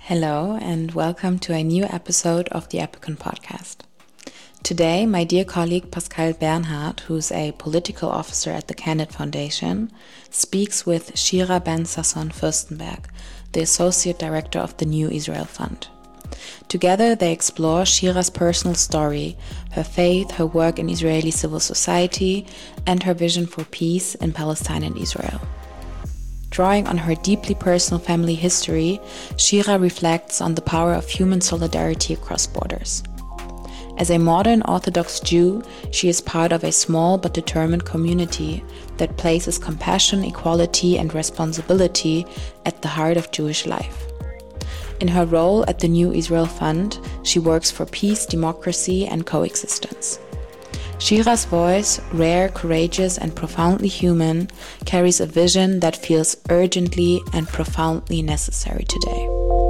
Hello and welcome to a new episode of the Epicon podcast. Today, my dear colleague Pascal Bernhard, who's a political officer at the Candid Foundation, speaks with Shira Ben-Sasson Fürstenberg, the Associate Director of the New Israel Fund. Together, they explore Shira's personal story, her faith, her work in Israeli civil society, and her vision for peace in Palestine and Israel. Drawing on her deeply personal family history, Shira reflects on the power of human solidarity across borders. As a modern Orthodox Jew, she is part of a small but determined community that places compassion, equality, and responsibility at the heart of Jewish life. In her role at the New Israel Fund, she works for peace, democracy, and coexistence. Shira's voice, rare, courageous, and profoundly human, carries a vision that feels urgently and profoundly necessary today.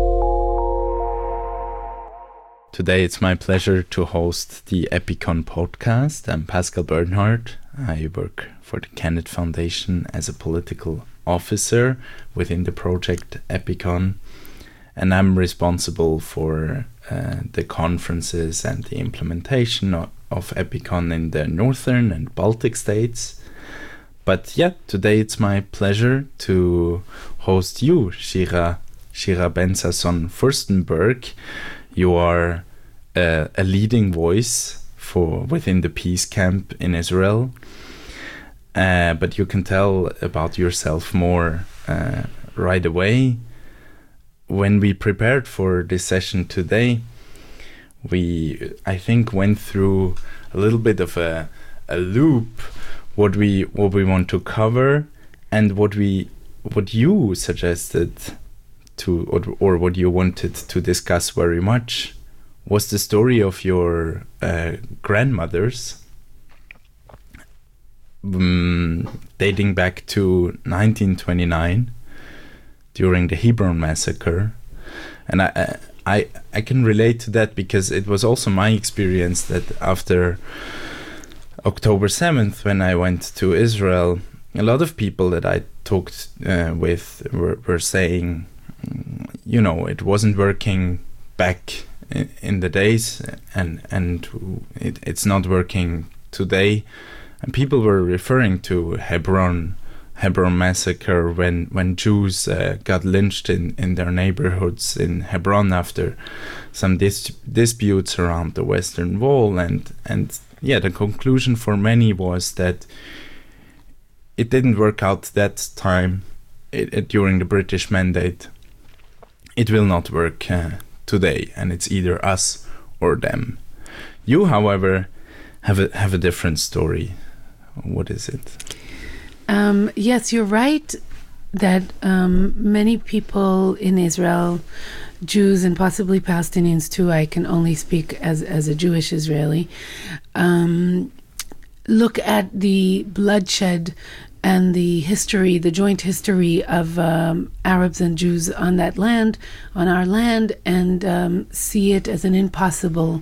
Today it's my pleasure to host the Epicon podcast. I'm Pascal Bernhard. I work for the Candid Foundation as a political officer within the project Epicon, and I'm responsible for the conferences and the implementation of Epicon in the northern and Baltic states. But yeah, today it's my pleasure to host you, Shira Ben-Sasson Fürstenberg. You are a leading voice within the peace camp in Israel, but you can tell about yourself more right away. When we prepared for this session today, we, I think, went through a little bit of a loop, what we want to cover, and what you suggested to, or what you wanted to discuss very much, was the story of your grandmothers, dating back to 1929 during the Hebron massacre. And I can relate to that because it was also my experience that after October 7th, when I went to Israel, a lot of people that I talked with were saying, you know, it wasn't working back in the days, and it's not working today. And people were referring to Hebron massacre when Jews got lynched in their neighborhoods in Hebron after some disputes around the Western Wall, and yeah, the conclusion for many was that it didn't work out that time during the British Mandate. It will not work today, and it's either us or them. You, however, have a different story. What is it? Yes, you're right that many people in Israel, Jews and possibly Palestinians too, I can only speak as a Jewish Israeli, look at the bloodshed and the history, the joint history of Arabs and Jews on that land, on our land, and see it as an impossible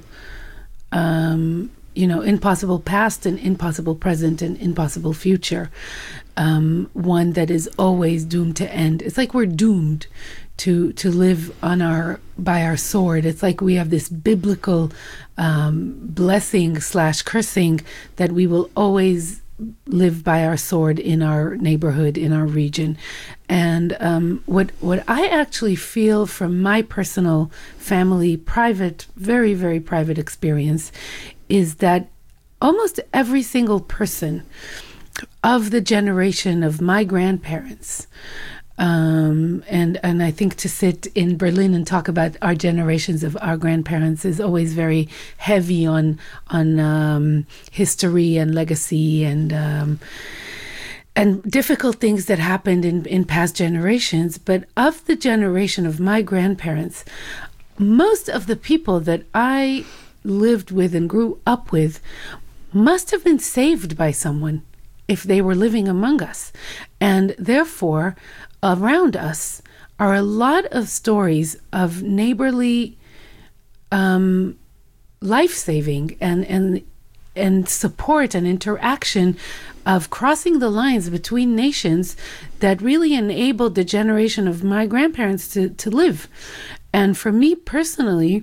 impossible past and impossible present and impossible future, one that is always doomed to end. It's like we're doomed to live by our sword. It's like we have this biblical blessing / cursing that we will always live by our sword in our neighborhood, in our region. And what I actually feel from my personal family, private, very, very private experience is that almost every single person of the generation of my grandparents, and I think to sit in Berlin and talk about our generations of our grandparents is always very heavy on history and legacy and difficult things that happened in past generations. But of the generation of my grandparents, most of the people that I lived with and grew up with must have been saved by someone if they were living among us. And therefore, around us are a lot of stories of neighborly life-saving and and support and interaction of crossing the lines between nations that really enabled the generation of my grandparents to live. And for me personally,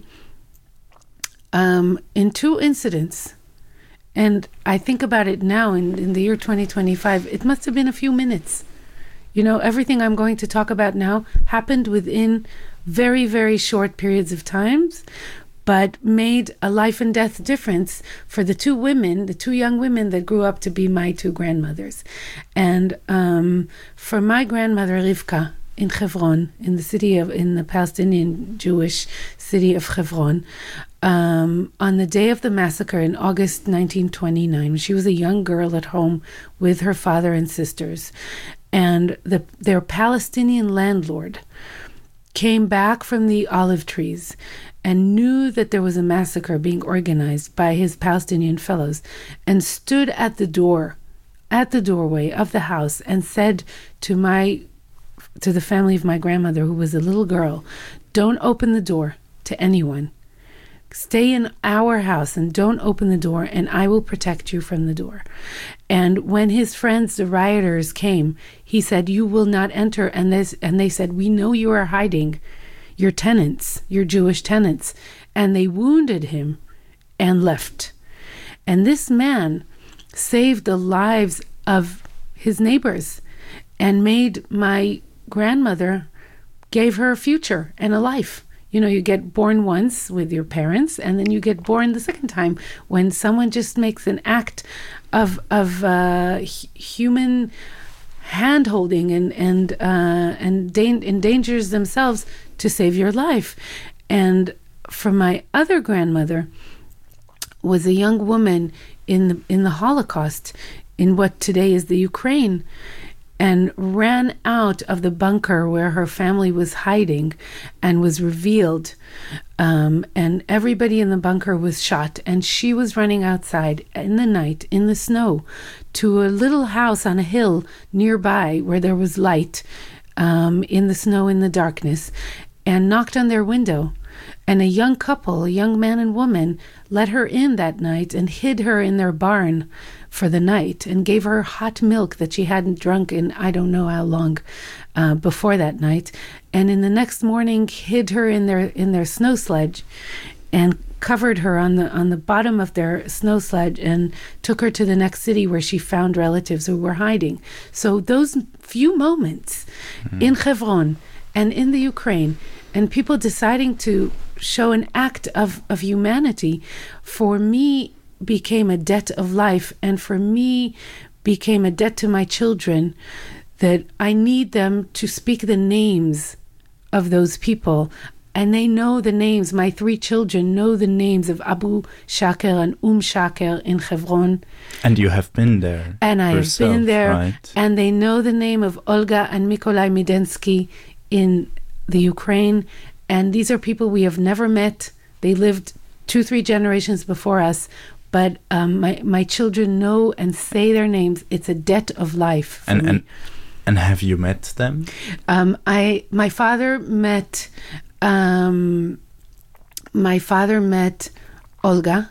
in two incidents, and I think about it now in the year 2025, it must have been a few minutes. Everything I'm going to talk about now happened within very, very short periods of times, but made a life and death difference for the two young women that grew up to be my two grandmothers. And for my grandmother, Rivka, in Hebron, in the Palestinian Jewish city of Hebron, on the day of the massacre in August 1929, she was a young girl at home with her father and sisters. And their Palestinian landlord came back from the olive trees and knew that there was a massacre being organized by his Palestinian fellows, and stood at the doorway of the house, and said to the family of my grandmother, who was a little girl, "Don't open the door to anyone. Stay in our house and don't open the door, and I will protect you from the door." And when his friends, the rioters, came, he said, "You will not enter." And they said, "We know you are hiding your tenants, your Jewish tenants." And they wounded him and left. And this man saved the lives of his neighbors and made my grandmother, gave her a future and a life. You get born once with your parents, and then you get born the second time when someone just makes an act of human hand-holding and endangers themselves to save your life. And for my other grandmother, was a young woman in the Holocaust, in what today is the Ukraine, and ran out of the bunker where her family was hiding and was revealed. And everybody in the bunker was shot. And she was running outside in the night, in the snow, to a little house on a hill nearby where there was light, in the snow, in the darkness, and knocked on their window. And a young couple, a young man and woman, let her in that night and hid her in their barn for the night, and gave her hot milk that she hadn't drunk in I don't know how long before that night. And in the next morning, hid her in their snow sledge, and covered her on the bottom of their snow sledge, and took her to the next city where she found relatives who were hiding. So those few moments in Hebron and in the Ukraine, and people deciding to show an act of humanity, for me became a debt of life, and for me became a debt to my children, that I need them to speak the names of those people. And they know the names. My three children know the names of Abu Shaker and Shaker in Hebron. And you have been there. And I have been there. Right? And they know the name of Olga and Mykolai Midensky in the Ukraine. And these are people we have never met. They lived 2-3 generations before us. But my children know and say their names. It's a debt of life for me. And have you met them? My father met Olga,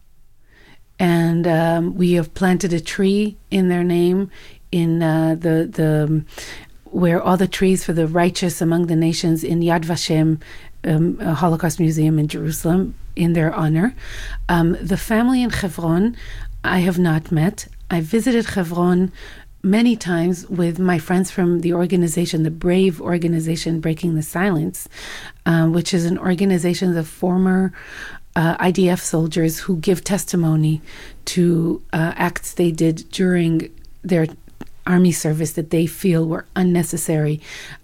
and we have planted a tree in their name in the where all the trees for the righteous among the nations in Yad Vashem, a Holocaust Museum in Jerusalem, in their honor. The family in Hebron I have not met. I visited Hebron many times with my friends from the organization, the brave organization Breaking the Silence, which is an organization of former IDF soldiers who give testimony to acts they did during their army service that they feel were unnecessary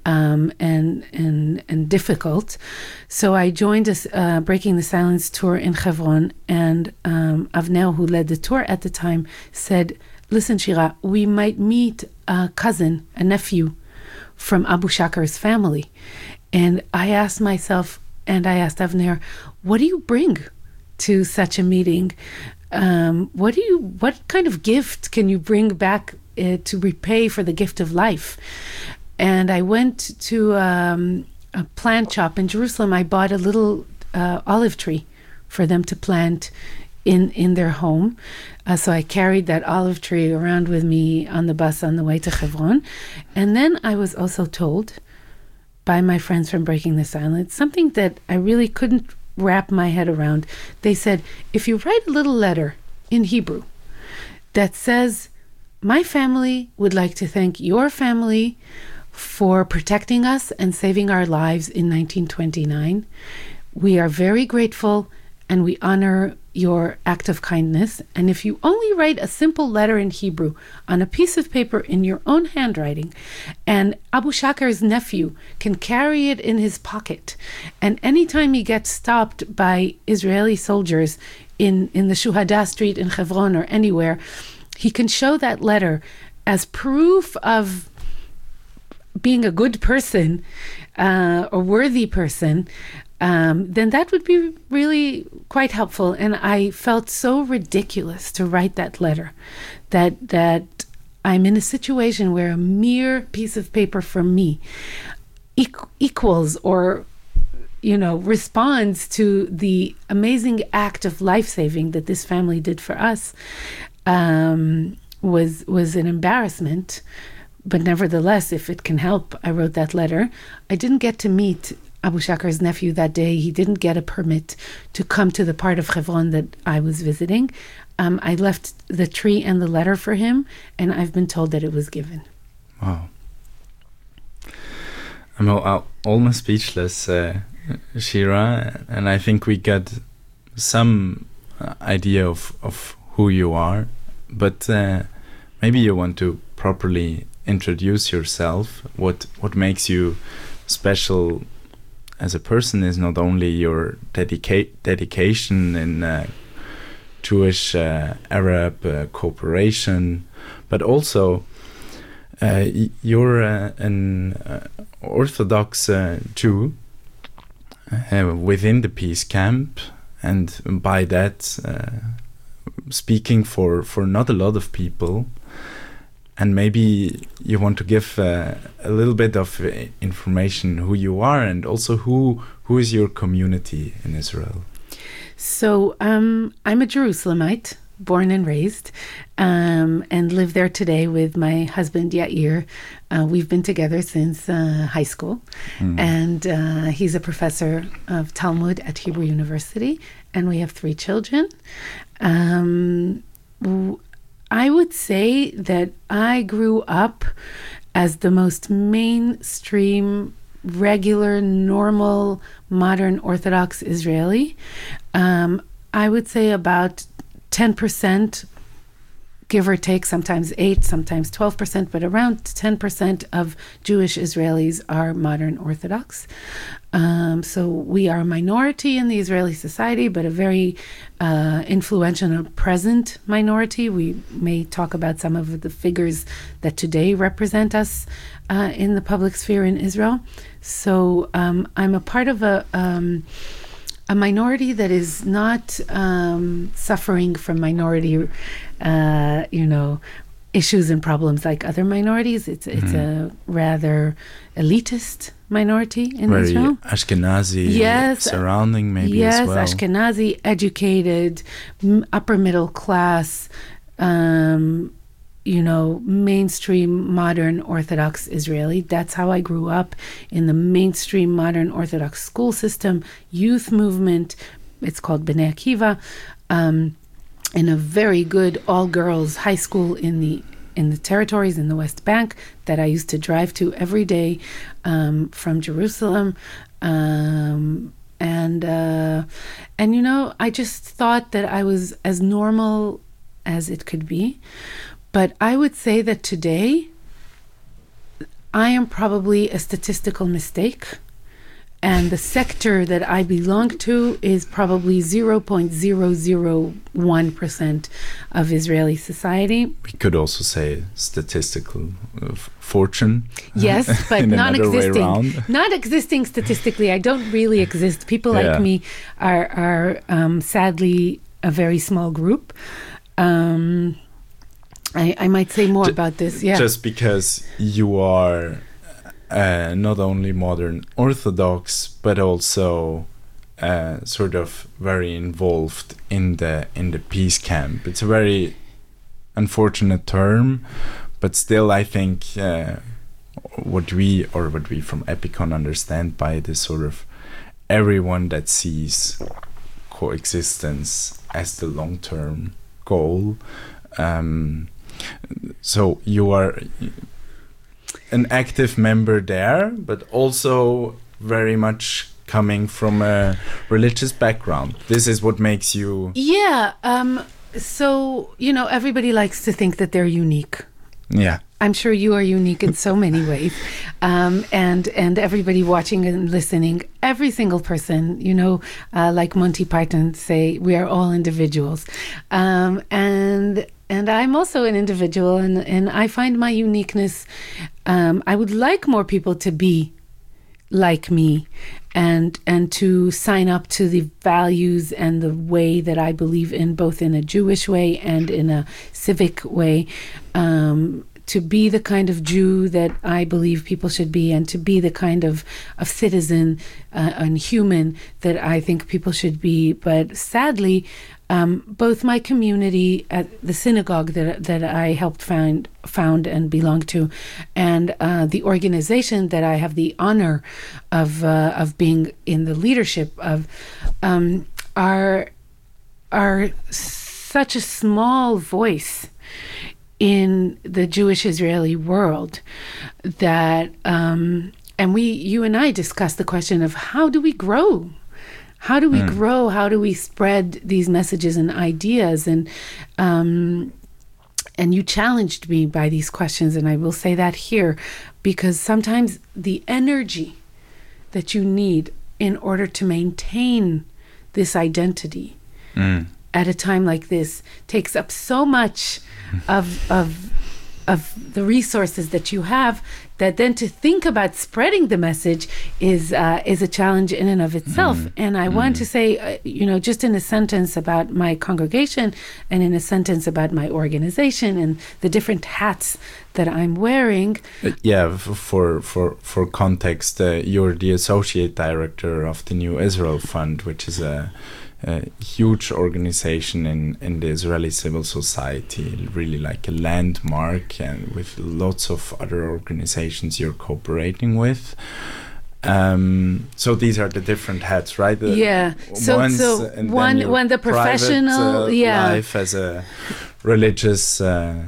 and difficult. So I joined a Breaking the Silence tour in Hebron, and Avner, who led the tour at the time, said, "Listen, Shira, we might meet a cousin, a nephew from Abu Shaker's family." And I asked myself, and I asked Avner, what do you bring to such a meeting? What kind of gift can you bring back to repay for the gift of life? And I went to a plant shop in Jerusalem. I bought a little olive tree for them to plant in their home. So I carried that olive tree around with me on the bus on the way to Hebron. And then I was also told by my friends from Breaking the Silence something that I really couldn't wrap my head around. They said, if you write a little letter in Hebrew that says, my family would like to thank your family for protecting us and saving our lives in 1929. We are very grateful and we honor your act of kindness. And if you only write a simple letter in Hebrew on a piece of paper in your own handwriting, and Abu Shakar's nephew can carry it in his pocket, and anytime he gets stopped by Israeli soldiers in the Shuhada Street in Hebron or anywhere, he can show that letter as proof of being a good person or worthy person, then that would be really quite helpful. And I felt so ridiculous to write that letter, that I'm in a situation where a mere piece of paper from me equals or responds to the amazing act of life-saving that this family did for us, was an embarrassment. But nevertheless, if it can help, I wrote that letter. I didn't get to meet Abu Shakar's nephew that day. He didn't get a permit to come to the part of Hebron that I was visiting. I left the tree and the letter for him, and I've been told that it was given. Wow. I'm almost speechless, Shira, and I think we got some idea of who you are, but maybe you want to properly introduce yourself. What makes you special as a person is not only your dedication in Jewish Arab cooperation, but also you're an Orthodox Jew within the peace camp, and by that speaking for not a lot of people. And maybe you want to give a little bit of information who you are, and also who is your community in Israel. So I'm a Jerusalemite, born and raised, and live there today with my husband Yair. We've been together since high school, and he's a professor of Talmud at Hebrew University, and we have 3 children. I would say that I grew up as the most mainstream, regular, normal, modern Orthodox Israeli. I would say about 10%, give or take, sometimes 8%, sometimes 12%, but around 10% of Jewish Israelis are modern Orthodox. So we are a minority in the Israeli society, but a very influential and present minority. We may talk about some of the figures that today represent us in the public sphere in Israel. So I'm a part of a minority that is not suffering from minority, issues and problems like other minorities. It's a rather elitist minority in very Israel. Ashkenazi, yes, surrounding maybe as well. Yes, Ashkenazi, educated, upper middle class, mainstream modern Orthodox Israeli. That's how I grew up, in the mainstream modern Orthodox school system, youth movement. It's called Bnei Akiva, in a very good all-girls high school in the territories in the West Bank that I used to drive to every day from Jerusalem. And I just thought that I was as normal as it could be. But I would say that today I am probably a statistical mistake, and the sector that I belong to is probably 0.001% of Israeli society. We could also say statistical fortune. Yes, but non-existing. Not existing statistically. I don't really exist. People like me are sadly a very small group. I might say more about this. Yeah. Just because you are not only modern Orthodox, but also sort of very involved in the peace camp. It's a very unfortunate term, but still I think what we from Epicon understand by it is sort of everyone that sees coexistence as the long-term goal. So you are an active member there, but also very much coming from a religious background. This is what makes you... Yeah. So, everybody likes to think that they're unique. Yeah. I'm sure you are unique in so many ways. And everybody watching and listening, every single person, like Monty Python say, we are all individuals. And I'm also an individual, and I find my uniqueness. I would like more people to be like me and to sign up to the values and the way that I believe in, both in a Jewish way and in a civic way, to be the kind of Jew that I believe people should be, and to be the kind of citizen and human that I think people should be. But sadly, both my community at the synagogue that I helped found and belong to, and the organization that I have the honor of being in the leadership of, are such a small voice in the Jewish Israeli world that, and you and I discussed the question of how do we grow? How do we grow? How do we spread these messages and ideas? And you challenged me by these questions, and I will say that here, because sometimes the energy that you need in order to maintain this identity at a time like this takes up so much of the resources that you have, that then to think about spreading the message is a challenge in and of itself. And I want to say, just in a sentence about my congregation and in a sentence about my organization and the different hats that I'm wearing. For context, you're the associate director of the New Israel Fund, which is a huge organization in the Israeli civil society, really like a landmark, and with lots of other organizations you're cooperating with. So these are the different hats, right? So one the professional life as a religious.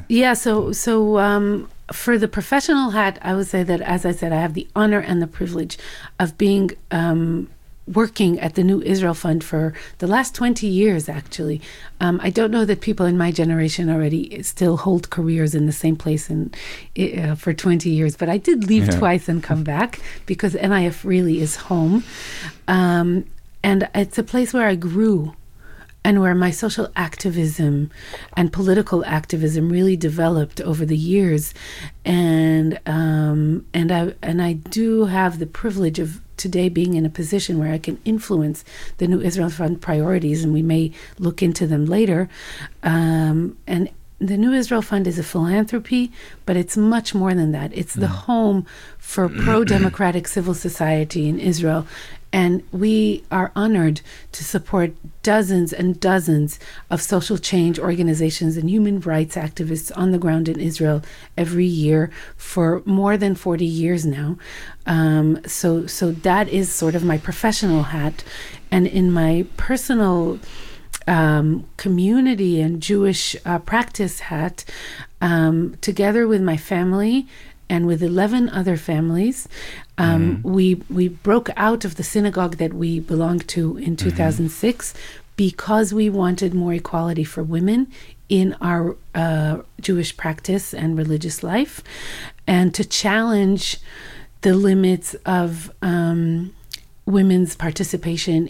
For the professional hat, I would say that, as I said, I have the honor and the privilege of being working at the New Israel Fund for the last 20 years, actually. I don't know that people in my generation already still hold careers in the same place for 20 years, but I did leave twice and come back, because NIF really is home. And it's a place where I grew, and where my social activism and political activism really developed over the years. And I do have the privilege of today being in a position where I can influence the New Israel Fund priorities, and we may look into them later. And the New Israel Fund is a philanthropy, but it's much more than that. It's the home for pro-democratic civil society in Israel. And we are honored to support dozens and dozens of social change organizations and human rights activists on the ground in Israel every year for more than 40 years now. So that is sort of my professional hat. And in my personal community and Jewish practice hat, together with my family and with 11 other families, we broke out of the synagogue that we belonged to in 2006 because we wanted more equality for women in our Jewish practice and religious life, and to challenge the limits of women's participation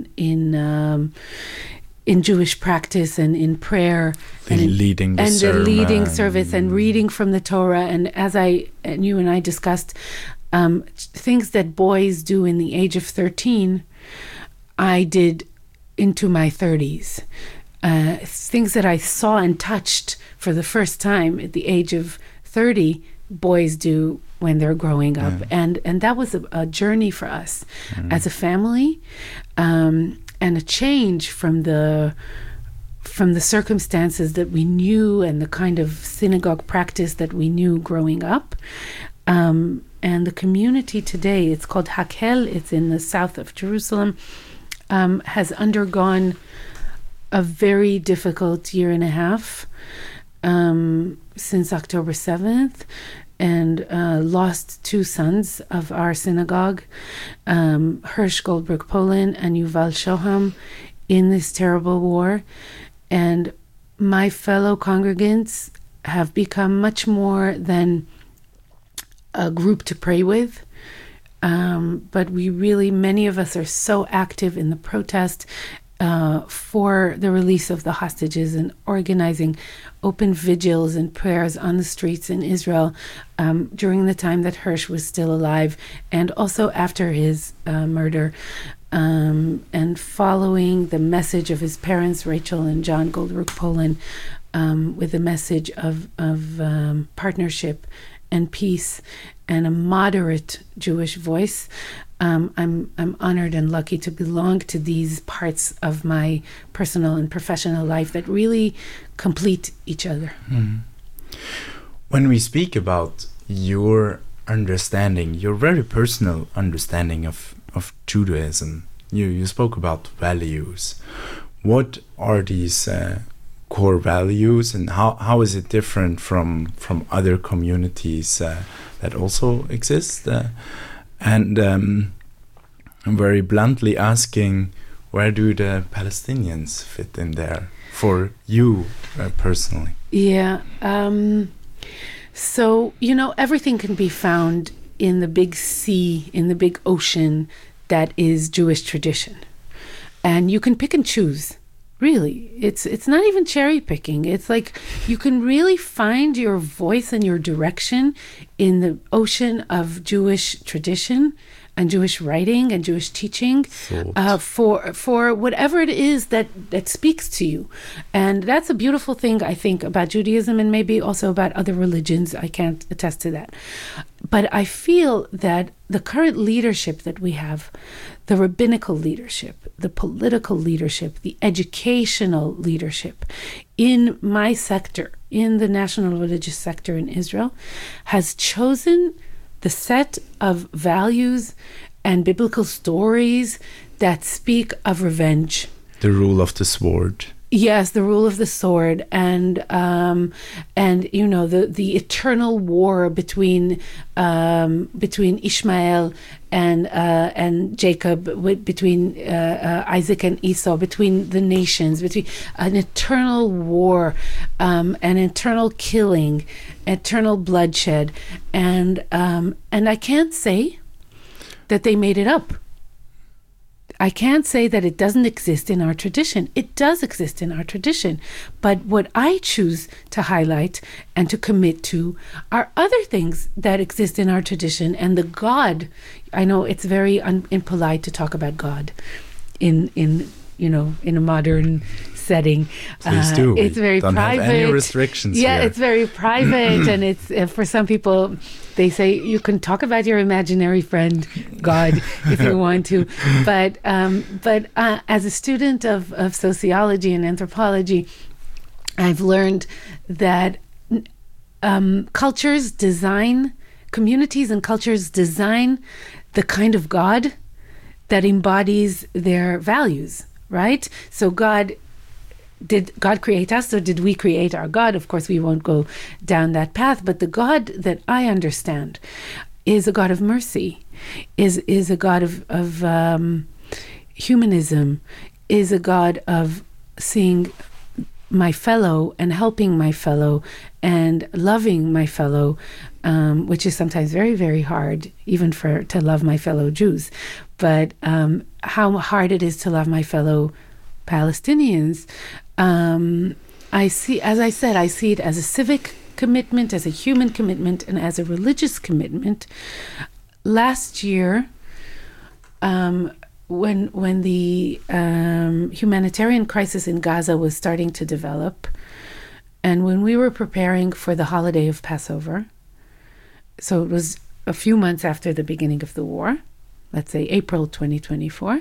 in Jewish practice and in prayer, leading service and reading from the Torah. And as you and I discussed, things that boys do in the age of 13, I did into my 30s. Things that I saw and touched for the first time at the age of 30, boys do when they're growing up. And that was a journey for us as a family, and a change from the circumstances that we knew and the kind of synagogue practice that we knew growing up. And the community today, it's called Hakel, it's in the south of Jerusalem, has undergone a very difficult year and a half since October 7th, and lost two sons of our synagogue, Hirsch Goldberg Polin and Yuval Shoham, in this terrible war. And my fellow congregants have become much more than a group to pray with. But we really, many of us are so active in the protest for the release of the hostages and organizing open vigils and prayers on the streets in Israel during the time that Hirsch was still alive, and also after his murder, and following the message of his parents, Rachel and John Goldberg Polin, with a message of partnership and peace and a moderate Jewish voice. I'm honored and lucky to belong to these parts of my personal and professional life that really complete each other. When we speak about your understanding, your very personal understanding of Judaism, you spoke about values. What are these core values, and how is it different from other communities that also exist? And I'm very bluntly asking, where do the Palestinians fit in there for you personally? Yeah. So, everything can be found in the big sea, in the big ocean that is Jewish tradition. And you can pick and choose. Really, it's not even cherry picking. It's like you can really find your voice and your direction in the ocean of Jewish tradition and Jewish writing and Jewish teaching, for whatever it is that speaks to you. And that's a beautiful thing, I think, about Judaism, and maybe also about other religions. I can't attest to that. But I feel that the current leadership that we have, the rabbinical leadership, the political leadership, the educational leadership in my sector, in the national religious sector in Israel, has chosen the set of values and biblical stories that speak of revenge. The rule of the sword. Yes, the rule of the sword, and the eternal war between Ishmael and Jacob, between Isaac and Esau, between the nations, between an eternal war, an eternal killing, eternal bloodshed, and I can't say that they made it up. I can't say that it doesn't exist in our tradition. It does exist in our tradition. But what I choose to highlight and to commit to are other things that exist in our tradition. And the God, I know it's very impolite to talk about God in a modern setting. Please do. It's very don't private. Have any restrictions yeah, here. It's very private, and it's for some people. They say you can talk about your imaginary friend, God, if you want to. But as a student of sociology and anthropology, I've learned that communities and cultures design the kind of God that embodies their values, right? So did God create us, or did we create our God? Of course, we won't go down that path. But the God that I understand is a God of mercy, is a God of humanism, is a God of seeing my fellow and helping my fellow and loving my fellow, which is sometimes very, very hard, even to love my fellow Jews. But how hard it is to love my fellow Palestinians. I see it as a civic commitment, as a human commitment, and as a religious commitment. Last year, when the humanitarian crisis in Gaza was starting to develop, and when we were preparing for the holiday of Passover, so it was a few months after the beginning of the war, let's say April 2024,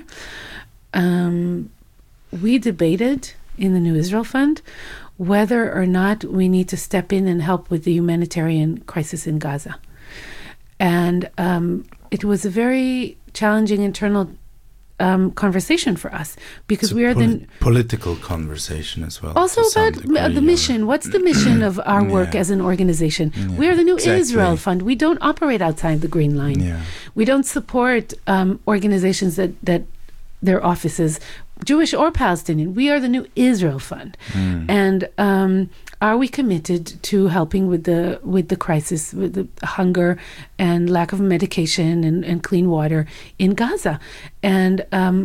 we debated in the New Israel Fund whether or not we need to step in and help with the humanitarian crisis in Gaza. And it was a very challenging internal conversation for us, because we are the political conversation as well. Also about the mission. What's the mission of our work as an organization? We are the New Israel Fund. We don't operate outside the Green Line. We don't support organizations that their offices, Jewish or Palestinian. We are the New Israel Fund. And are we committed to helping with the crisis, with the hunger and lack of medication and clean water in Gaza? And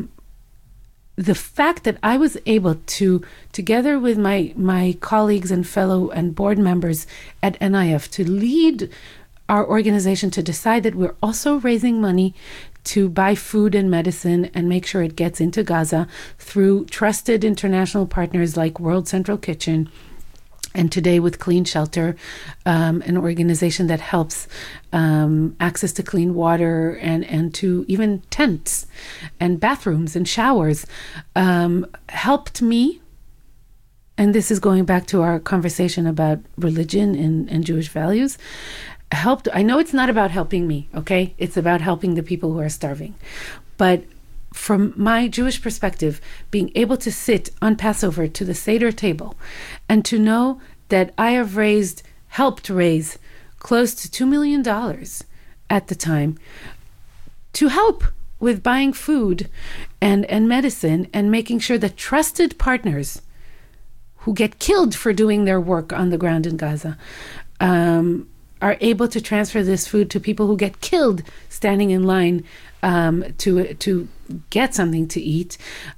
the fact that I was able to, together with my colleagues and fellow and board members at NIF, to lead our organization to decide that we're also raising money to buy food and medicine and make sure it gets into Gaza through trusted international partners like World Central Kitchen, and today with Clean Shelter, an organization that helps access to clean water and to even tents and bathrooms and showers, helped me. And this is going back to our conversation about religion and Jewish values. I know it's not about helping me, okay? It's about helping the people who are starving. But from my Jewish perspective, being able to sit on Passover to the Seder table and to know that I have helped raise close to $2 million at the time to help with buying food and medicine, and making sure that trusted partners who get killed for doing their work on the ground in Gaza are able to transfer this food to people who get killed standing in line to get something to eat,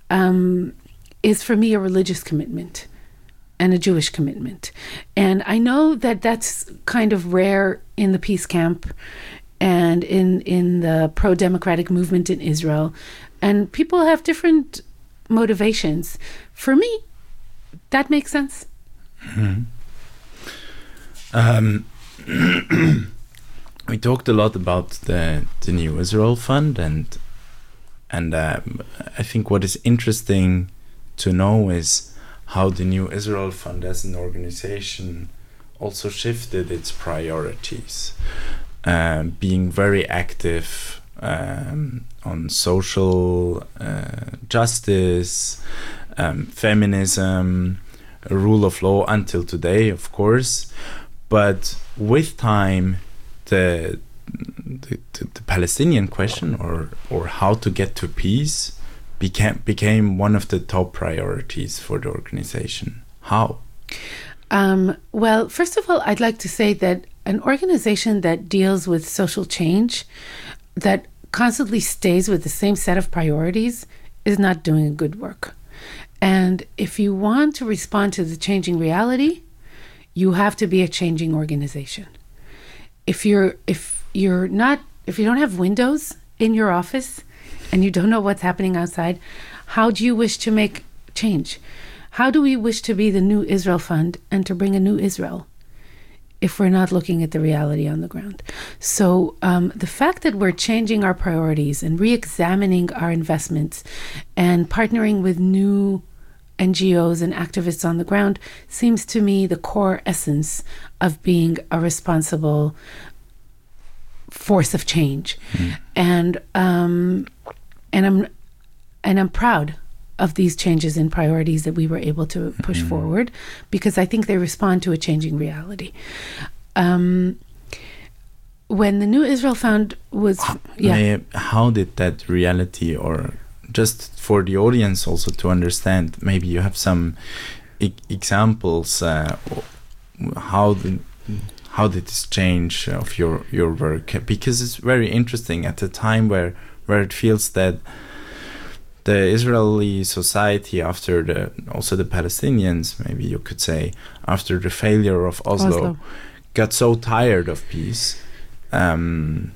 is for me a religious commitment and a Jewish commitment. And I know that that's kind of rare in the peace camp and in the pro-democratic movement in Israel. And people have different motivations. For me, that makes sense. We talked a lot about the New Israel Fund, and I think what is interesting to know is how the New Israel Fund as an organization also shifted its priorities, being very active on social justice, feminism, rule of law until today, of course. But with time, the Palestinian question or how to get to peace became one of the top priorities for the organization. How? Well, first of all, I'd like to say that an organization that deals with social change, that constantly stays with the same set of priorities, is not doing good work. And if you want to respond to the changing reality, you have to be a changing organization. If you don't have windows in your office and you don't know what's happening outside, how do you wish to make change? How do we wish to be the New Israel Fund and to bring a new Israel if we're not looking at the reality on the ground? So the fact that we're changing our priorities and re-examining our investments and partnering with new NGOs and activists on the ground seems to me the core essence of being a responsible force of change. And I'm proud of these changes in priorities that we were able to push forward, because I think they respond to a changing reality. When the New Israel Fund was how did that reality, or just for the audience also to understand, maybe you have some examples, how did this change of your work? Because it's very interesting at a time where it feels that the Israeli society, after also the Palestinians, maybe you could say, after the failure of Oslo, got so tired of peace, and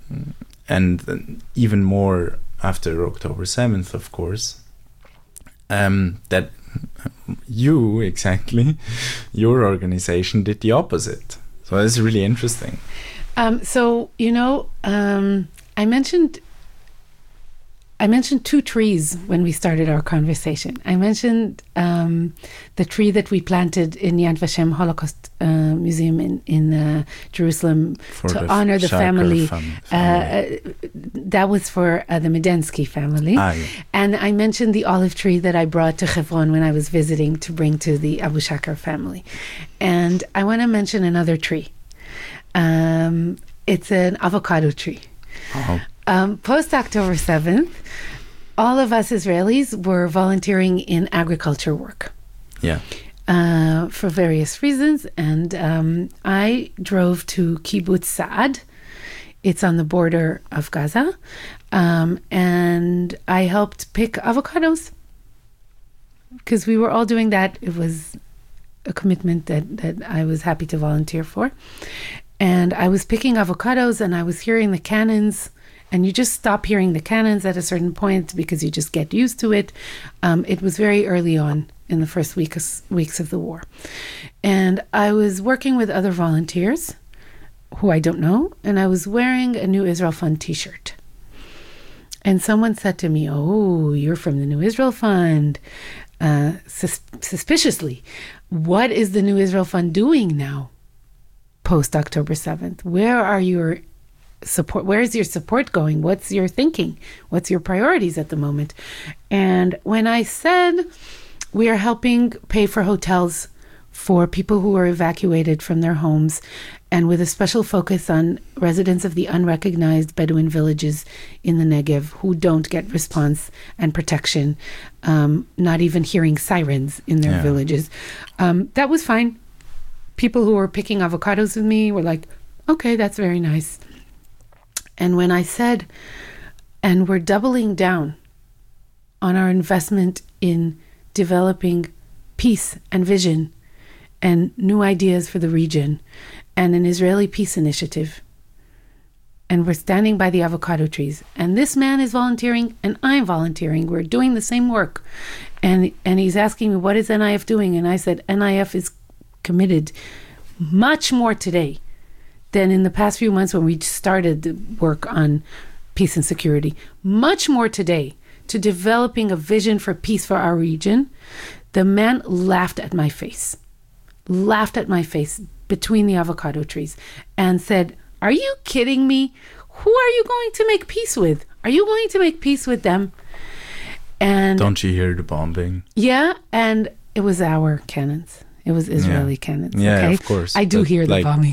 even more after October 7th, of course, that your organization did the opposite. So it's really interesting. So, I mentioned two trees when we started our conversation. I mentioned the tree that we planted in Yad Vashem Holocaust Museum in Jerusalem to honor the family. That was for the Medensky family. Yeah. And I mentioned the olive tree that I brought to Hebron when I was visiting to bring to the Abu Shakar family. And I want to mention another tree. It's an avocado tree. Oh. Post October 7th, all of us Israelis were volunteering in agriculture work. Yeah. For various reasons. And I drove to Kibbutz Saad. It's on the border of Gaza. And I helped pick avocados. Because we were all doing that. It was a commitment that I was happy to volunteer for. And I was picking avocados and I was hearing the cannons. And you just stop hearing the cannons at a certain point because you just get used to it. It was very early on in the first weeks of the war. And I was working with other volunteers who I don't know, and I was wearing a New Israel Fund t-shirt. And someone said to me, "Oh, you're from the New Israel Fund." Suspiciously, what is the New Israel Fund doing now, post October 7th? Where are your support? Where is your support going? What's your thinking? What's your priorities at the moment? And when I said we are helping pay for hotels for people who are evacuated from their homes, and with a special focus on residents of the unrecognized Bedouin villages in the Negev who don't get response and protection, not even hearing sirens in their villages, that was fine. People who were picking avocados with me were like, okay, that's very nice. And when I said, and we're doubling down on our investment in developing peace and vision and new ideas for the region and an Israeli peace initiative, and we're standing by the avocado trees, and this man is volunteering and I'm volunteering, we're doing the same work, and he's asking me, what is NIF doing? And I said, NIF is committed much more today than in the past few months when we started the work on peace and security. Much more today to developing a vision for peace for our region. The man laughed at my face between the avocado trees and said, "Are you kidding me? Who are you going to make peace with? Are you going to make peace with them?" And don't you hear the bombing? Yeah, and it was our cannons. It was Israeli cannons. Yeah, okay? Of course. I do hear the bombing.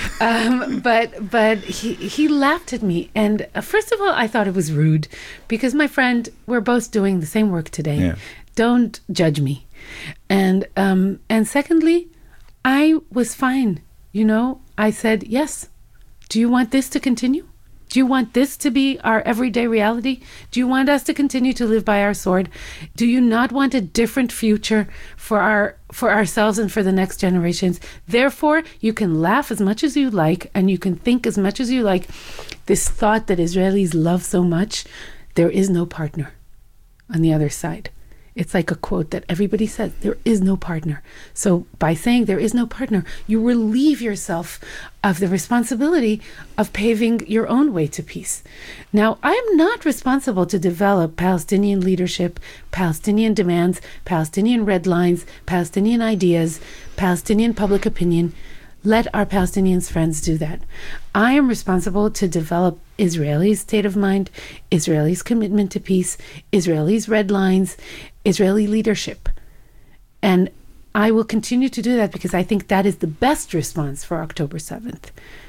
But he laughed at me. And first of all, I thought it was rude because, my friend, we're both doing the same work today. Yeah. Don't judge me. And secondly, I was fine. I said, yes. Do you want this to continue? Do you want this to be our everyday reality? Do you want us to continue to live by our sword? Do you not want a different future for ourselves and for the next generations? Therefore, you can laugh as much as you like and you can think as much as you like. This thought that Israelis love so much, there is no partner on the other side. It's like a quote that everybody says, there is no partner. So by saying there is no partner, you relieve yourself of the responsibility of paving your own way to peace. Now, I'm not responsible to develop Palestinian leadership, Palestinian demands, Palestinian red lines, Palestinian ideas, Palestinian public opinion. Let our Palestinian friends do that. I am responsible to develop Israelis' state of mind, Israelis' commitment to peace, Israelis' red lines, Israeli leadership. And I will continue to do that because I think that is the best response for October 7th.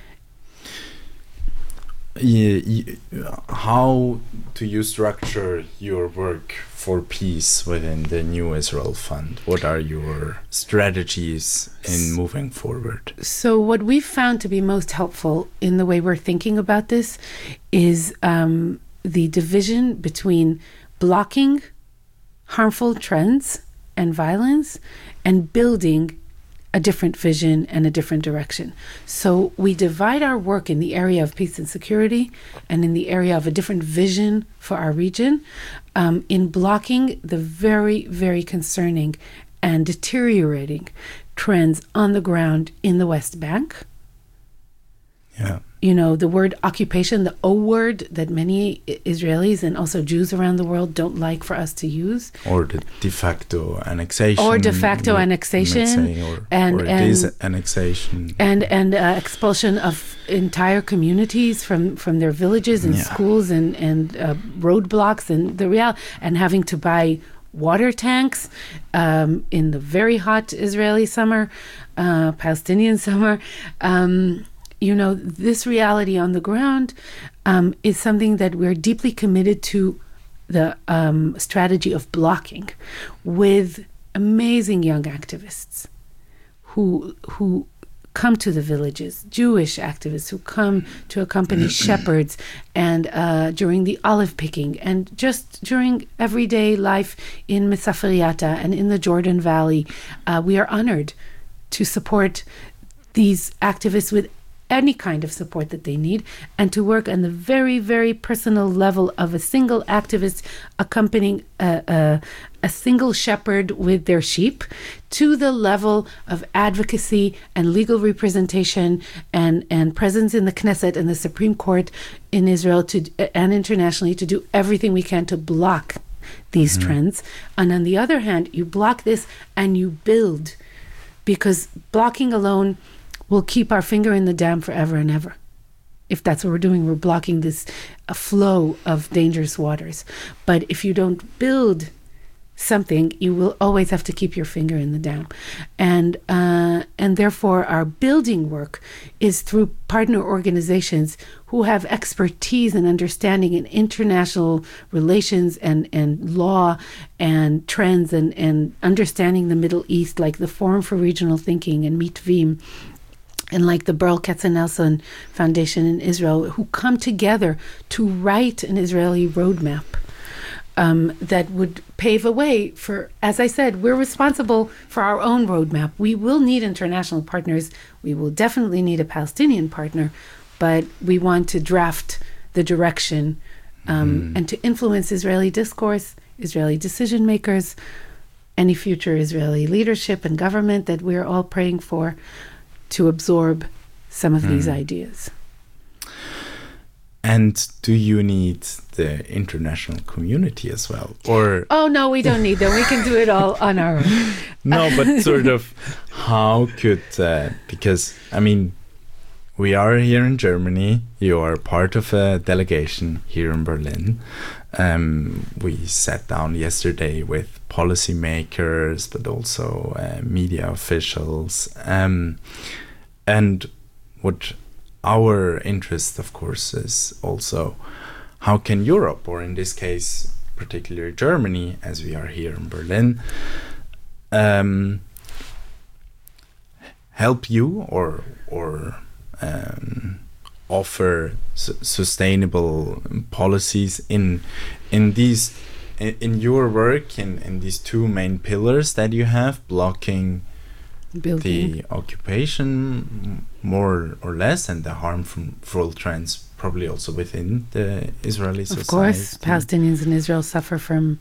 How do you structure your work for peace within the New Israel Fund? What are your strategies in moving forward? So what we've found to be most helpful in the way we're thinking about this is the division between blocking harmful trends and violence and building a different vision and a different direction. So we divide our work in the area of peace and security and in the area of a different vision for our region, in blocking the very, very concerning and deteriorating trends on the ground in the West Bank. Yeah. the word occupation, the O word that many Israelis and also Jews around the world don't like for us to use. Or the de facto annexation. Or de facto annexation. Say, or it is annexation. And expulsion of entire communities from their villages and schools and roadblocks and having to buy water tanks in the very hot Israeli summer, Palestinian summer. This reality on the ground is something that we're deeply committed to, the strategy of blocking, with amazing young activists who come to the villages, Jewish activists who come to accompany shepherds and during the olive picking and just during everyday life in Mesaferiata and in the Jordan Valley. We are honored to support these activists with any kind of support that they need, and to work on the very, very personal level of a single activist accompanying a single shepherd with their sheep, to the level of advocacy and legal representation and presence in the Knesset and the Supreme Court in Israel and internationally, to do everything we can to block these trends. And on the other hand, you block this and you build, because blocking alone will keep our finger in the dam forever and ever. If that's what we're doing, we're blocking this flow of dangerous waters. But if you don't build something, you will always have to keep your finger in the dam. And therefore, our building work is through partner organizations who have expertise and understanding in international relations and law and trends and understanding the Middle East, like the Forum for Regional Thinking and Mitvim, and like the Berl Katzenelson Foundation in Israel, who come together to write an Israeli roadmap that would pave a way for, as I said, we're responsible for our own roadmap. We will need international partners. We will definitely need a Palestinian partner, but we want to draft the direction and to influence Israeli discourse, Israeli decision makers, any future Israeli leadership and government that we're all praying for, to absorb some of these ideas. And do you need the international community as well? Or oh, no, we don't need them. We can do it all on our own. No, but sort of how could, because, I mean, we are here in Germany. You are part of a delegation here in Berlin. We sat down yesterday with policymakers, but also media officials. And what our interest, of course, is also how can Europe, or in this case, particularly Germany, as we are here in Berlin, help you or offer sustainable policies in your work in these two main pillars that you have, blocking building the occupation more or less, and the harmful trends probably also within the Israeli society. Of course, Palestinians in Israel suffer from,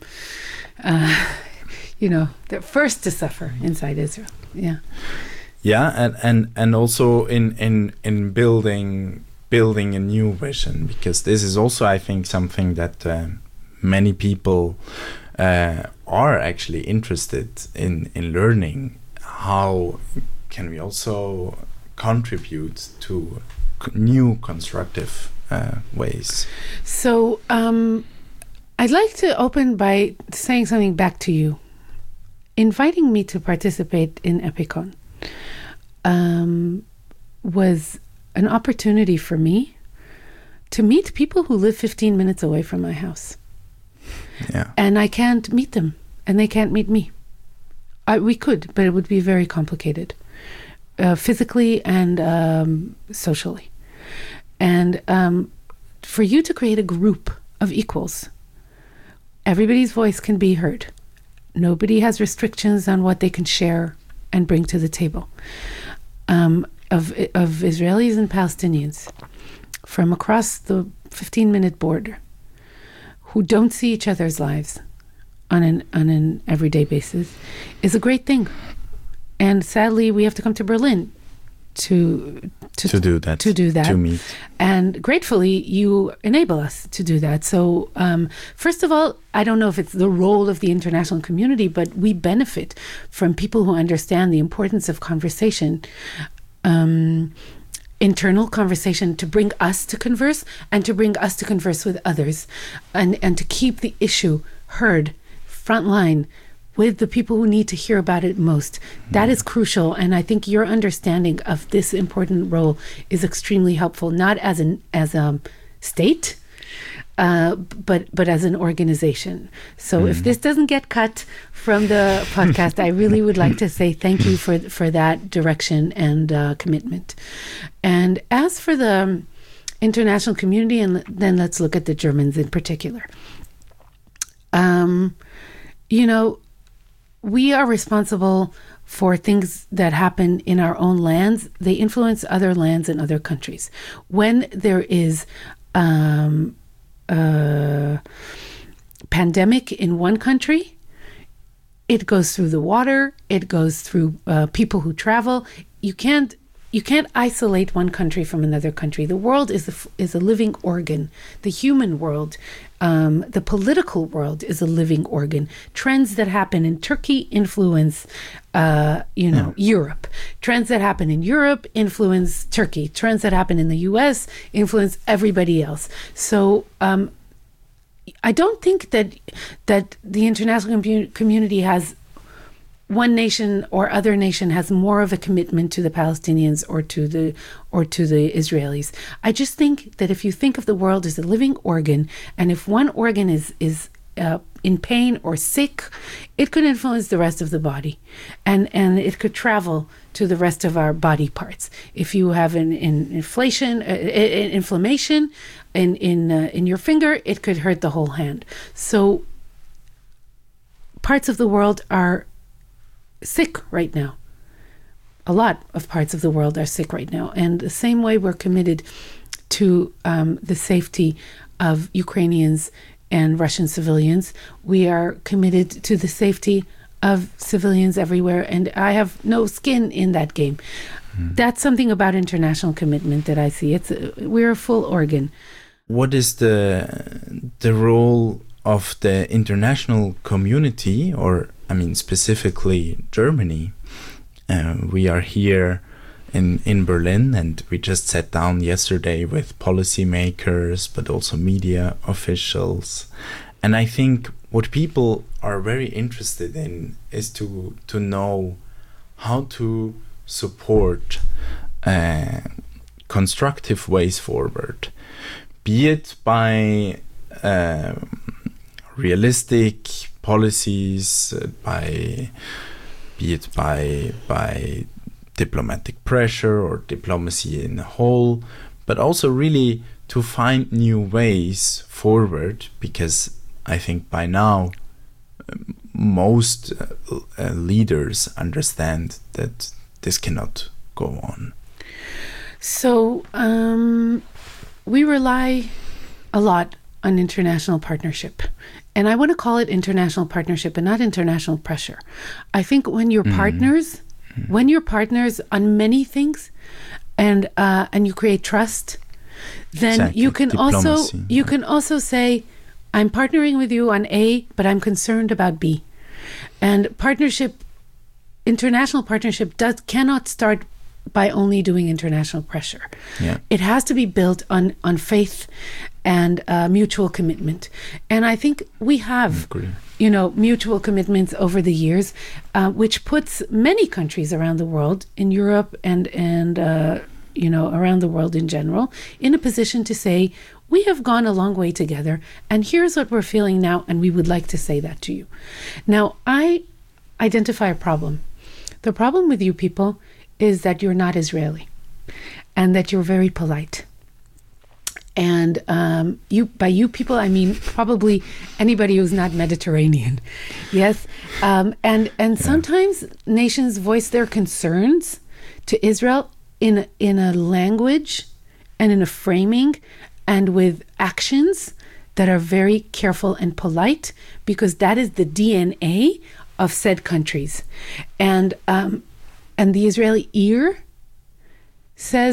they're first to suffer inside Israel. Yeah. Yeah, and also in building a new vision, because this is also, I think, something that many people are actually interested in learning. How can we also contribute to new constructive ways? So I'd like to open by saying something back to you. Inviting me to participate in Epicon was an opportunity for me to meet people who live 15 minutes away from my house. Yeah. And I can't meet them, and they can't meet me. We could, but it would be very complicated, physically and socially. And for you to create a group of equals, everybody's voice can be heard. Nobody has restrictions on what they can share and bring to the table. Of Israelis and Palestinians from across the 15-minute border who don't see each other's lives on an everyday basis is a great thing. And sadly, we have to come to Berlin to to do that. To meet. And gratefully, you enable us to do that. So, first of all, I don't know if it's the role of the international community, but we benefit from people who understand the importance of conversation, internal conversation, to bring us to converse and to bring us to converse with others, and to keep the issue heard frontline with the people who need to hear about it most. That is crucial, and I think your understanding of this important role is extremely helpful, not as a state, but as an organization. So if this doesn't get cut from the podcast, I really would like to say thank you for that direction and commitment. And as for the international community, and then let's look at the Germans in particular. We are responsible for things that happen in our own lands. They influence other lands and other countries. When there is a pandemic in one country, it goes through the water, it goes through people who travel. You can't isolate one country from another country. The world is a living organ. The human world, the political world, is a living organ. Trends that happen in Turkey influence, Europe. Trends that happen in Europe influence Turkey. Trends that happen in the U.S. influence everybody else. So I don't think that the international community has one nation or other nation has more of a commitment to the Palestinians or to the Israelis. I just think that if you think of the world as a living organ, and if one organ is in pain or sick, it could influence the rest of the body, and it could travel to the rest of our body parts. If you have an inflammation in your finger, it could hurt the whole hand. So parts of the world are sick right now. A lot of parts of the world are sick right now. And the same way we're committed to the safety of Ukrainians and Russian civilians, we are committed to the safety of civilians everywhere. And I have no skin in that game. That's something about international commitment that I see. We're a full organ. What is the role of the international community, or specifically Germany? We are here in Berlin, and we just sat down yesterday with policymakers, but also media officials. And I think what people are very interested in is to know how to support constructive ways forward, be it by realistic policies, be it by diplomatic pressure or diplomacy in a whole, but also really to find new ways forward, because I think by now most leaders understand that this cannot go on. So we rely a lot on international partnership. And I want to call it international partnership and not international pressure. I think when you're partners, on many things, and you create trust, then exactly. you can also say, I'm partnering with you on A, but I'm concerned about B. And international partnership cannot start by only doing international pressure. Yeah. It has to be built on faith and mutual commitment. And I think we have, mutual commitments over the years, which puts many countries around the world, in Europe and around the world in general, in a position to say, we have gone a long way together, and here's what we're feeling now, and we would like to say that to you. Now, I identify a problem. The problem with you people is that you're not Israeli, and that you're very polite. And by you people, I mean probably anybody who's not Mediterranean. Yes. And sometimes nations voice their concerns to Israel in a language and in a framing and with actions that are very careful and polite, because that is the DNA of said countries. And the Israeli ear says,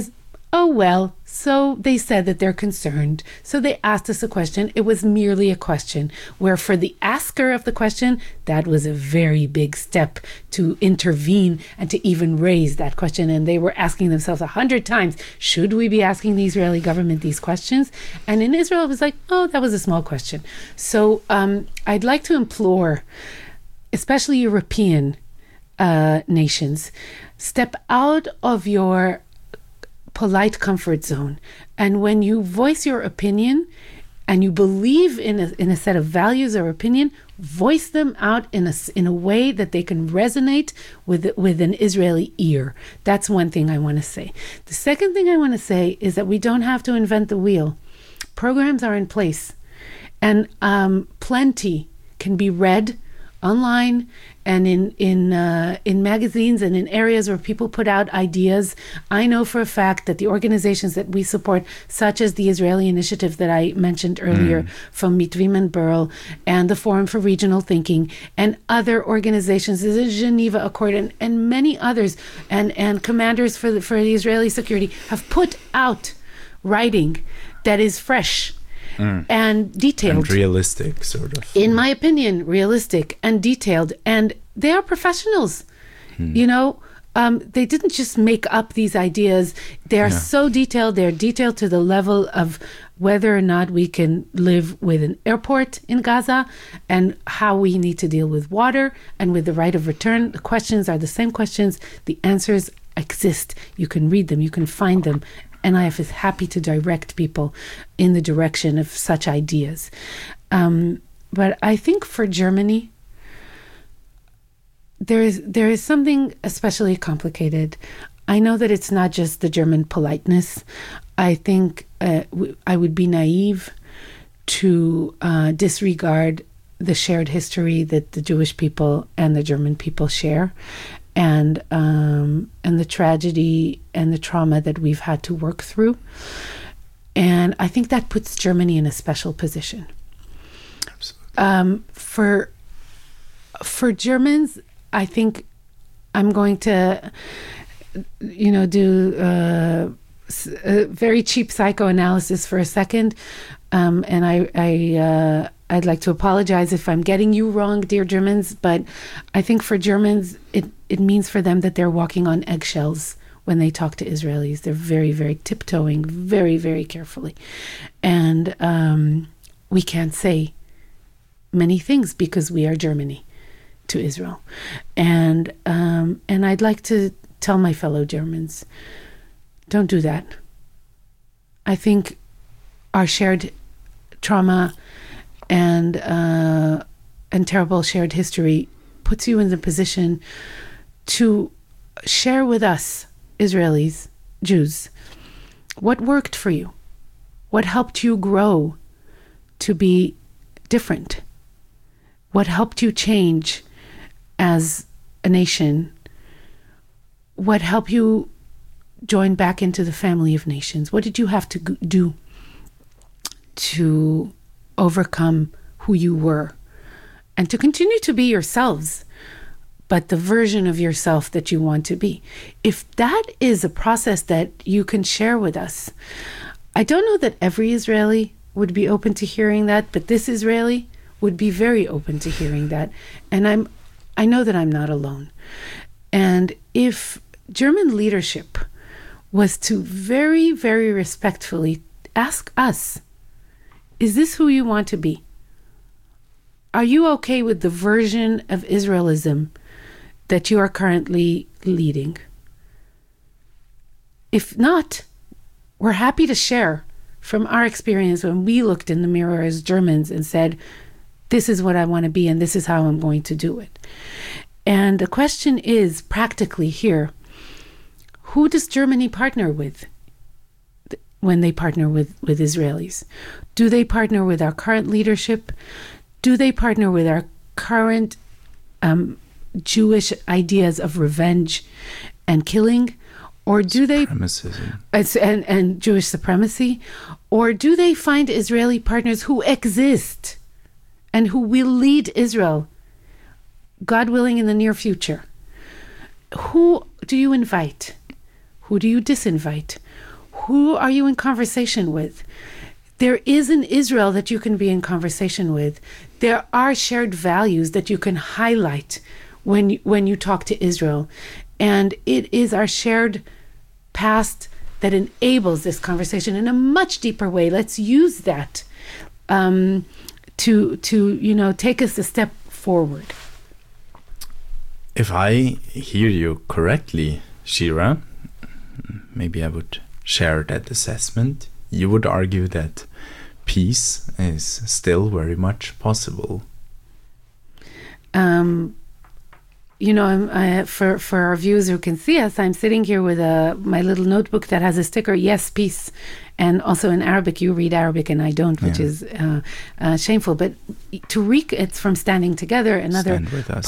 oh, well, so they said that they're concerned. So they asked us a question. It was merely a question, where for the asker of the question, that was a very big step to intervene and to even raise that question. And they were asking themselves 100 times, should we be asking the Israeli government these questions? And in Israel, it was like, oh, that was a small question. So I'd like to implore, especially European nations, step out of your polite comfort zone. And when you voice your opinion and you believe in a set of values or opinion, voice them out in a way that they can resonate with an Israeli ear. That's one thing I want to say. The second thing I want to say is that we don't have to invent the wheel. Programs are in place, and plenty can be read online and in magazines and in areas where people put out ideas. I know for a fact that the organizations that we support, such as the Israeli Initiative that I mentioned earlier from Mitvim and Berl, and the Forum for Regional Thinking, and other organizations, the Geneva Accord, and many others, and commanders for the Israeli security, have put out writing that is fresh and detailed. And realistic, sort of. In my opinion, realistic and detailed. And they are professionals. You know, they didn't just make up these ideas. They are so detailed. They're detailed to the level of whether or not we can live with an airport in Gaza, and how we need to deal with water and with the right of return. The questions are the same questions. The answers exist. You can read them. You can find them. And IF is happy to direct people in the direction of such ideas. But I think for Germany, there is something especially complicated. I know that it's not just the German politeness. I think I would be naive to disregard the shared history that the Jewish people and the German people share, and the tragedy and the trauma that we've had to work through. And I think that puts Germany in a special position. Absolutely. For Germans, I think I'm going to, do a very cheap psychoanalysis for a second. And I'd like to apologize if I'm getting you wrong, dear Germans, but I think for Germans, it means for them that they're walking on eggshells when they talk to Israelis. They're very, very tiptoeing, very, very carefully. And we can't say many things because we are Germany to Israel. And I'd like to tell my fellow Germans, don't do that. I think our shared trauma and terrible shared history puts you in the position to share with us, Israelis, Jews, what worked for you, what helped you grow to be different, what helped you change as a nation, what helped you join back into the family of nations. What did you have to do to overcome who you were and to continue to be yourselves, but the version of yourself that you want to be? If that is a process that you can share with us, I don't know that every Israeli would be open to hearing that, but this Israeli would be very open to hearing that. And I know that I'm not alone. And if German leadership was to very, very respectfully ask us, is this who you want to be? Are you okay with the version of Israelism that you are currently leading? If not, we're happy to share from our experience when we looked in the mirror as Germans and said, this is what I want to be and this is how I'm going to do it. And the question is, practically here, who does Germany partner with when they partner with Israelis? Do they partner with our current leadership? Do they partner with our current Jewish ideas of revenge and killing? Or do they and Jewish supremacy? Or do they find Israeli partners who exist and who will lead Israel, God willing, in the near future? Who do you invite? Who do you disinvite? Who are you in conversation with? There is an Israel that you can be in conversation with. There are shared values that you can highlight when you talk to Israel. And it is our shared past that enables this conversation in a much deeper way. Let's use that to take us a step forward. If I hear you correctly, Shira, maybe I would share that assessment. You would argue that peace is still very much possible. For our viewers who can see us, I'm sitting here with my little notebook that has a sticker, yes, peace. And also in Arabic, you read Arabic and I don't, which is shameful. But it's from Standing Together, another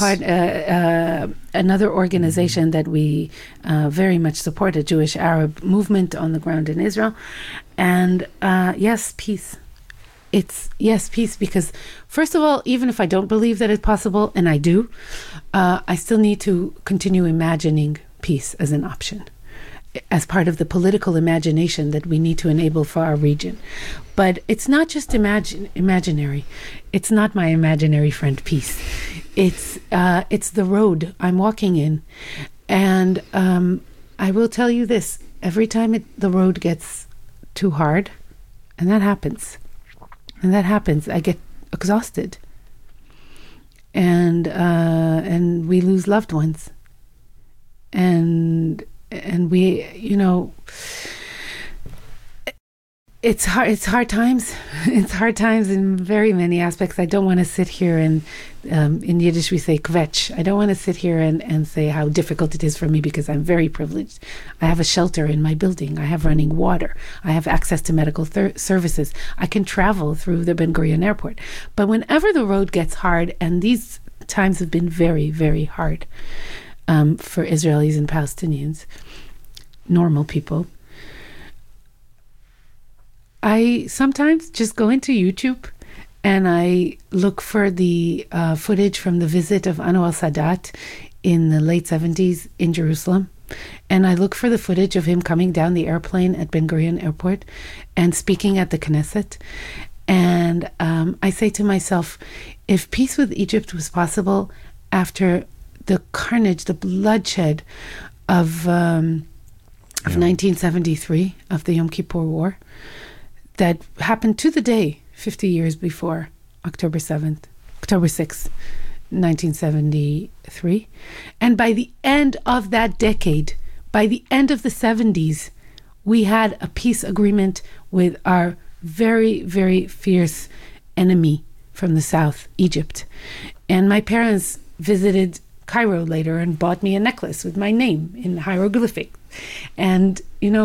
organization that we very much support, a Jewish Arab movement on the ground in Israel. And yes, peace. It's yes, peace, because first of all, even if I don't believe that it's possible, and I do, I still need to continue imagining peace as an option, as part of the political imagination that we need to enable for our region. But it's not just imaginary. It's not my imaginary friend peace. It's the road I'm walking in. And I will tell you this, every time the road gets too hard, and that happens, I get exhausted. And we lose loved ones. And we, it's hard times. It's hard times in very many aspects. I don't want to sit here and, in Yiddish we say kvetch. I don't want to sit here and say how difficult it is for me, because I'm very privileged. I have a shelter in my building. I have running water. I have access to medical services. I can travel through the Ben Gurion airport. But whenever the road gets hard, and these times have been very, very hard, for Israelis and Palestinians, normal people, I sometimes just go into YouTube and I look for the footage from the visit of Anwar Sadat in the late 70s in Jerusalem. And I look for the footage of him coming down the airplane at Ben Gurion Airport and speaking at the Knesset. And I say to myself, if peace with Egypt was possible after the carnage, the bloodshed of 1973, of the Yom Kippur War, that happened to the day 50 years before, October 6th, 1973. And by the end of that decade, by the end of the 70s, we had a peace agreement with our very, very fierce enemy from the south, Egypt. And my parents visited Cairo later and bought me a necklace with my name in hieroglyphic. And,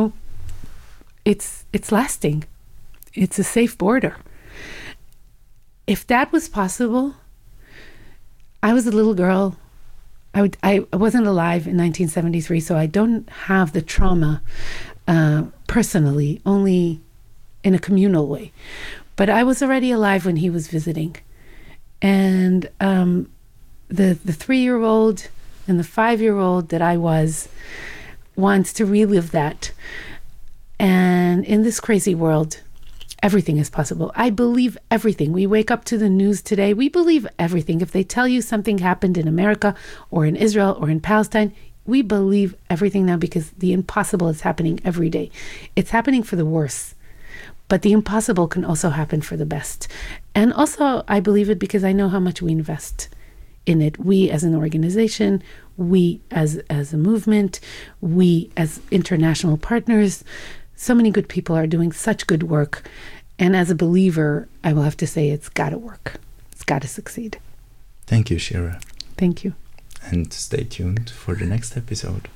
it's lasting. It's a safe border. If that was possible, I was a little girl. I wasn't alive in 1973, so I don't have the trauma personally, only in a communal way. But I was already alive when he was visiting. And the 3-year-old and the 5-year-old that I was wants to relive that. And in this crazy world, everything is possible. I believe everything. We wake up to the news today. We believe everything. If they tell you something happened in America or in Israel or in Palestine, we believe everything now, because the impossible is happening every day. It's happening for the worse. But the impossible can also happen for the best. And also, I believe it because I know how much we invest in it. We as an organization, we as a movement, we as international partners. So many good people are doing such good work. And as a believer, I will have to say it's got to work. It's got to succeed. Thank you, Shira. Thank you. And stay tuned for the next episode.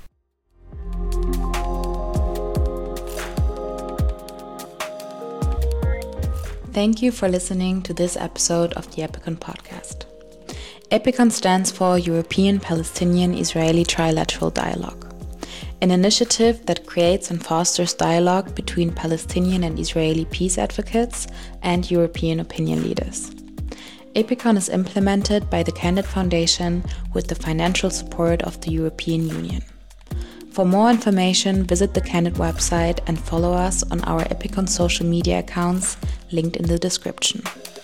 Thank you for listening to this episode of the Epicon podcast. Epicon stands for European Palestinian Israeli Trilateral Dialogue, an initiative that creates and fosters dialogue between Palestinian and Israeli peace advocates and European opinion leaders. Epicon is implemented by the Candid Foundation with the financial support of the European Union. For more information, visit the Candid website and follow us on our Epicon social media accounts linked in the description.